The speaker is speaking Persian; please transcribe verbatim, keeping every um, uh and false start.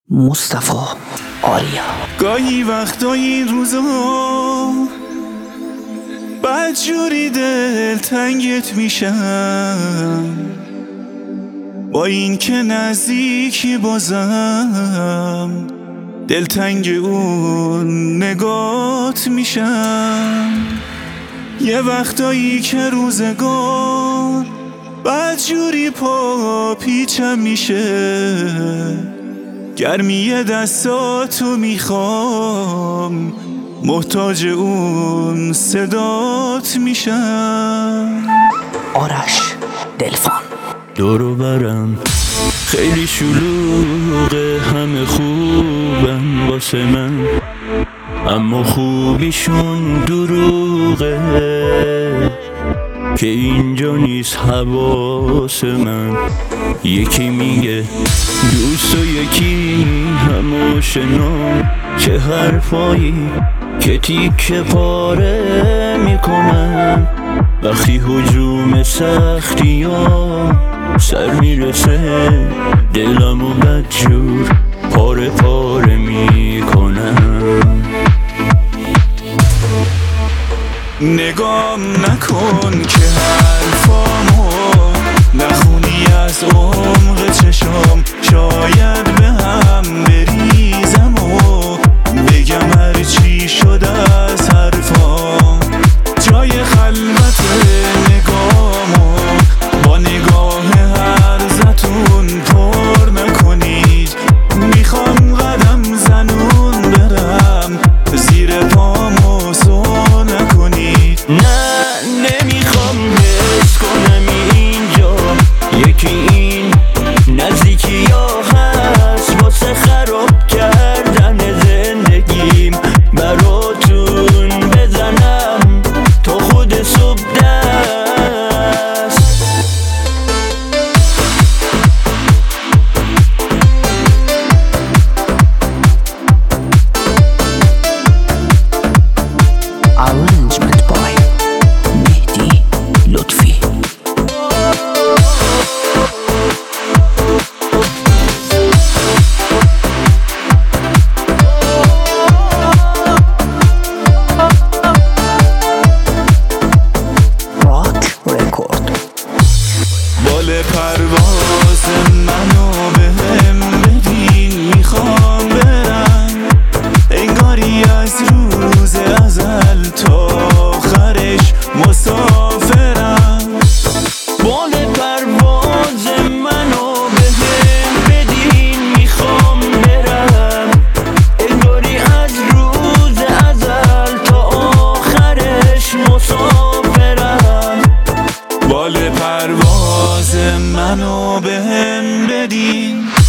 مصطفی آریا. گاهی وقتا این روزا بدجوری دل تنگت میشم، با این که نزدیکی بازم دلتنگ اون نگات میشم. یه وقتایی که روزگار بدجوری پا پیچم میشه، گرمی دستاتو میخوام، محتاج اون صدات میشم. آرش دلفان. دورو برم خیلی شلوغه، همه خوبن واسه من، اما خوبیشون دروغه که اینجا نیست حواس من. یکی میگه دوست و یکی هم آشنا، چه حرفایی که تیکه پاره میکنن وقتی هجوم سختی ها سر میرسه، دلمو بدجور پاره پاره میکنن. نگام نکن که حرفامو نخونی از عمق چشم، شاید به هم بریزم و بگم هر چی شده از حرفام. جای خلوت نگامو با نگاه هرزتون پر نکنید، میخوام قدم زنون برم زیر پامو سو نکنید. نه نمیخوام حس کنم اینجا یکی این نزدیکی ها هست واسه خراب کردن زندگیم، براتون بزنم تا خود صبح دست. Arrangement by مهدی لطفی. راک رکورد. بال پرواز منو بهم بدین، میخوام برم انگاری از روز ازل تا آخرش مسافرم. بال پرواز منو بهم بدین، میخوام برم انگاری از روز ازل تا آخرش مسافرم. بال پرواز منو بهم بدین.